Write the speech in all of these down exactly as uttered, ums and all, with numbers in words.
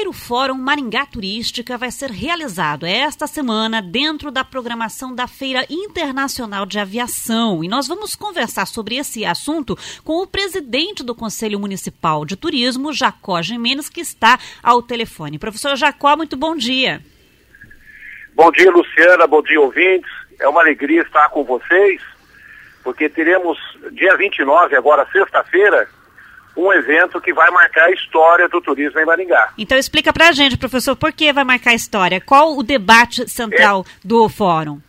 primeiro Fórum Maringá Turística vai ser realizado esta semana dentro da programação da Feira Internacional de Aviação. E nós vamos conversar sobre esse assunto com o presidente do Conselho Municipal de Turismo, Jacó Gimenez, que está ao telefone. Professor Jacó, muito bom dia. Bom dia, Luciana, bom dia, ouvintes. É uma alegria estar com vocês, porque teremos dia vinte e nove, agora sexta-feira, um evento que vai marcar a história do turismo em Maringá. Então explica pra gente, professor, por que vai marcar a história? Qual o debate central é, do fórum?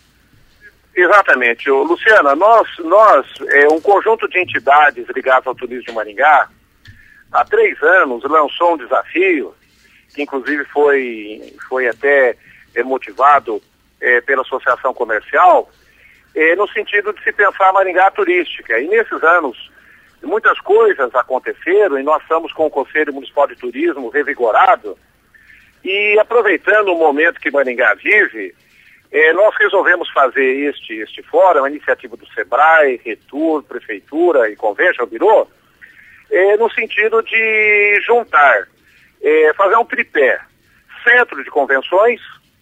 Exatamente. Luciana, nós, nós é, um conjunto de entidades ligadas ao turismo de Maringá, há três anos lançou um desafio, que inclusive foi, foi até é, motivado é, pela Associação Comercial, é, no sentido de se pensar Maringá turística. E nesses anos, muitas coisas aconteceram e nós estamos com o Conselho Municipal de Turismo revigorado e aproveitando o momento que Maringá vive, eh, nós resolvemos fazer este, este fórum, a iniciativa do Sebrae, Retur, Prefeitura e Convention Bureau, eh, no sentido de juntar, eh, fazer um tripé, centro de convenções,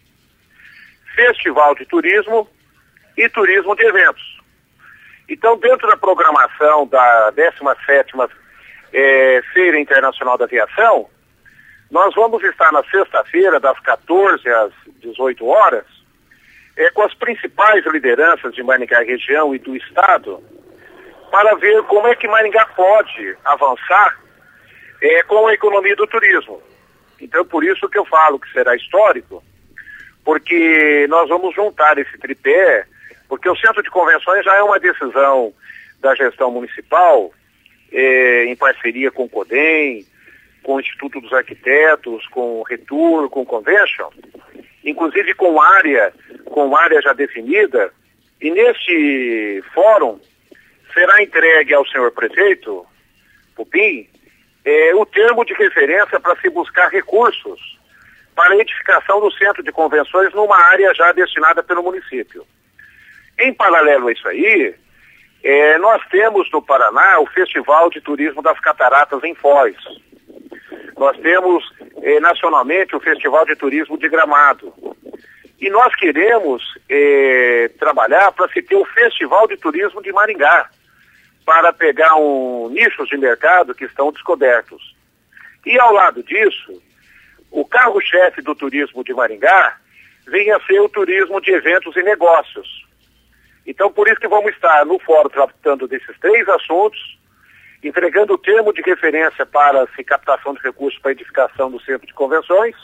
festival de turismo e turismo de eventos. Então, dentro da programação da décima sétima eh, Feira Internacional da Aviação, nós vamos estar na sexta-feira, das quatorze às dezoito horas, eh, com as principais lideranças de Maringá região e do Estado, para ver como é que Maringá pode avançar eh, com a economia do turismo. Então, por isso que eu falo que será histórico, porque nós vamos juntar esse tripé, porque o Centro de Convenções já é uma decisão da gestão municipal, eh, em parceria com o CODEM, com o Instituto dos Arquitetos, com o Retur, com o Convention, inclusive com área, com área já definida, e neste fórum será entregue ao senhor prefeito, Pupim, eh, o termo de referência para se buscar recursos para a edificação do Centro de Convenções numa área já destinada pelo município. Em paralelo a isso aí, eh, nós temos no Paraná o Festival de Turismo das Cataratas em Foz. Nós temos eh, nacionalmente o Festival de Turismo de Gramado. E nós queremos eh, trabalhar para se ter o Festival de Turismo de Maringá, para pegar um nichos de mercado que estão descobertos. E ao lado disso, o carro-chefe do turismo de Maringá vem a ser o turismo de eventos e negócios. Então, por isso que vamos estar no fórum tratando desses três assuntos, entregando o termo de referência para a captação de recursos para a edificação do Centro de Convenções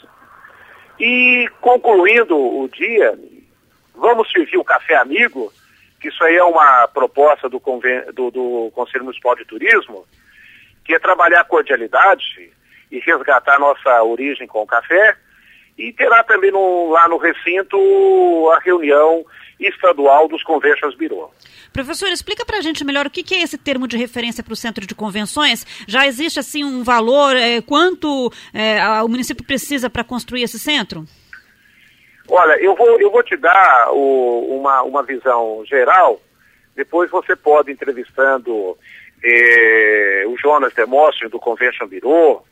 e, concluindo o dia, vamos servir o café amigo, que isso aí é uma proposta do, Conven... do, do Conselho Municipal de Turismo, que é trabalhar a cordialidade e resgatar nossa origem com o café, e terá também no, lá no recinto a reunião estadual dos Conventions Bureau. Professor, explica pra gente melhor o que, que é esse termo de referência para o Centro de Convenções. Já existe assim um valor, é, quanto é, o município precisa para construir esse centro? Olha, eu vou, eu vou te dar o, uma, uma visão geral, depois você pode, entrevistando eh, o Jonas Demóstenes do Convention Bureau,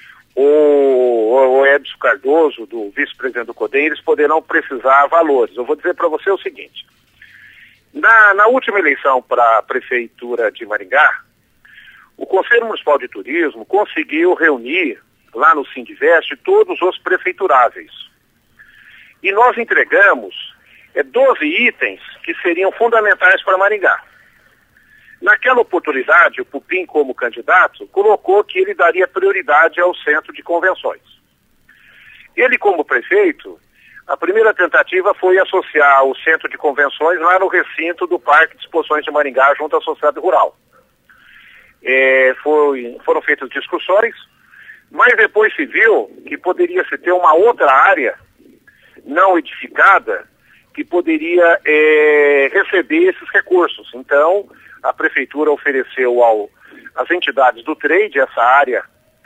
o, o Edson Cardoso, do vice-presidente do CODEM, eles poderão precisar valores. Eu vou dizer para você o seguinte, na, na última eleição para a Prefeitura de Maringá, o Conselho Municipal de Turismo conseguiu reunir, lá no Sindivest, todos os prefeituráveis. E nós entregamos é, doze itens que seriam fundamentais para Maringá. Naquela oportunidade, o Pupim, como candidato, colocou que ele daria prioridade ao Centro de Convenções. Ele, como prefeito, a primeira tentativa foi associar o Centro de Convenções lá no recinto do Parque de Exposições de Maringá, junto à Sociedade Rural. É, foi, foram feitas discussões, mas depois se viu que poderia se ter uma outra área não edificada que poderia é, receber esses recursos. Então, a Prefeitura ofereceu ao, às entidades do trade essa área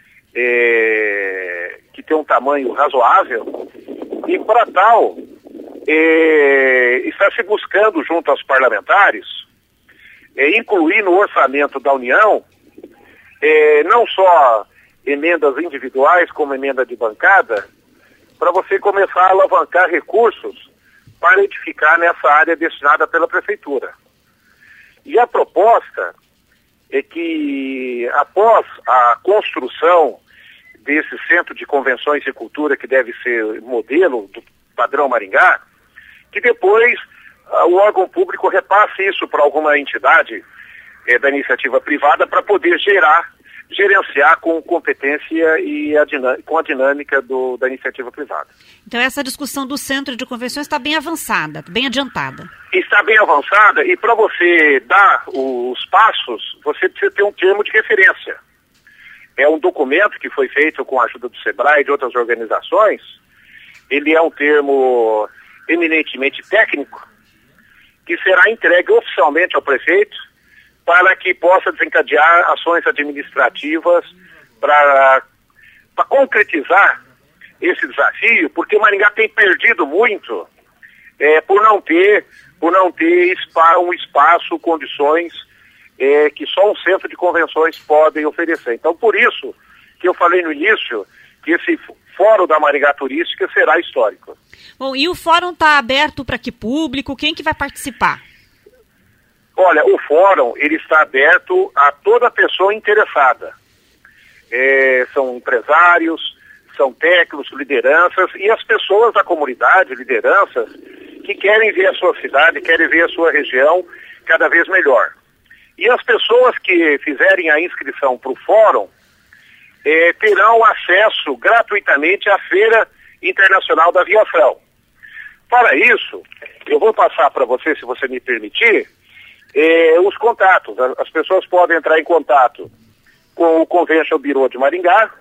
é, que tem um tamanho razoável, e para tal é, está se buscando junto aos parlamentares é, incluir no orçamento da União é, não só emendas individuais como emenda de bancada, para você começar a alavancar recursos para edificar nessa área destinada pela Prefeitura. E a proposta é que, após a construção desse Centro de Convenções e Cultura, que deve ser modelo do padrão Maringá, que depois uh, o órgão público repasse isso para alguma entidade eh, da iniciativa privada para poder gerar, gerenciar com competência e a com a dinâmica do, da iniciativa privada. Então essa discussão do Centro de Convenções está bem avançada, bem adiantada. Está bem avançada e para você dar os passos, você precisa ter um termo de referência. É um documento que foi feito com a ajuda do SEBRAE e de outras organizações. Ele é um termo eminentemente técnico que será entregue oficialmente ao prefeito para que possa desencadear ações administrativas para para concretizar esse desafio, porque Maringá tem perdido muito é, por não ter, por não ter spa, um espaço, condições é, que só um centro de convenções podem oferecer. Então, por isso que eu falei no início que esse Fórum da Maringá Turística será histórico. Bom, e o fórum está aberto para que público? Quem que vai participar? Olha, o fórum ele está aberto a toda pessoa interessada. É, são empresários, são técnicos, lideranças e as pessoas da comunidade, lideranças, que querem ver a sua cidade, querem ver a sua região cada vez melhor. E as pessoas que fizerem a inscrição para o fórum é, terão acesso gratuitamente à Feira Internacional da Aviação. Para isso, eu vou passar para você, se você me permitir, É, os contatos. As pessoas podem entrar em contato com o Convention Bureau de Maringá.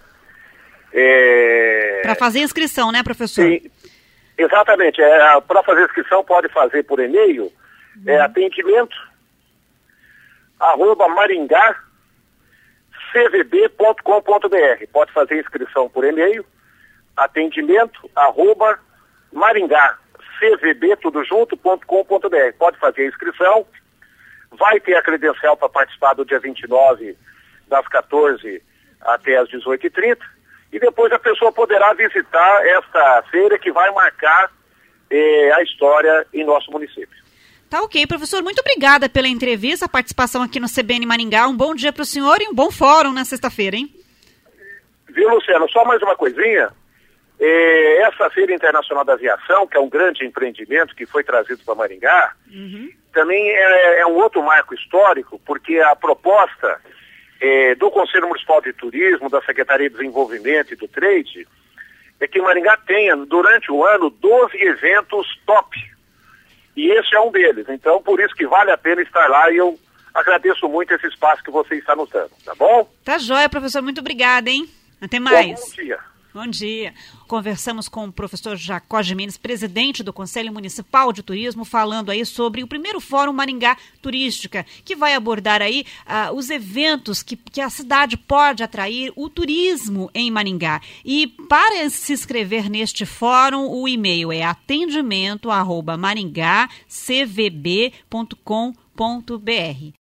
É... Para fazer inscrição, né, professor? Sim, exatamente. É, para fazer inscrição pode fazer por e-mail, uhum. é, atendimento arroba maringá c v b ponto com ponto b r. Pode fazer inscrição por e-mail, atendimento arroba maringá c v b tudo junto ponto com ponto b r. Pode fazer a inscrição. Vai ter a credencial para participar do dia vinte e nove, das quatorze até as dezoito e trinta, e depois a pessoa poderá visitar esta feira que vai marcar eh, a história em nosso município. Tá ok, professor, muito obrigada pela entrevista, a participação aqui no C B N Maringá. Um bom dia para o senhor e um bom fórum na sexta-feira, hein? Viu, Luciano? Só mais uma coisinha. Eh, essa Feira Internacional da Aviação, que é um grande empreendimento que foi trazido para Maringá, uhum. também é, é um outro marco histórico, porque a proposta é, do Conselho Municipal de Turismo, da Secretaria de Desenvolvimento e do Trade, é que Maringá tenha, durante o ano, doze eventos top. E esse é um deles. Então, por isso que vale a pena estar lá e eu agradeço muito esse espaço que você está nos dando, tá bom? Tá joia, professor. Muito obrigada, hein? Até mais. Bom, bom dia. Bom dia. Conversamos com o professor Jacó Gimenez, presidente do Conselho Municipal de Turismo, falando aí sobre o primeiro Fórum Maringá Turística, que vai abordar aí uh, os eventos que, que a cidade pode atrair, o turismo em Maringá. E para se inscrever neste fórum, o e-mail é atendimento arroba maringá c v b ponto com ponto b r.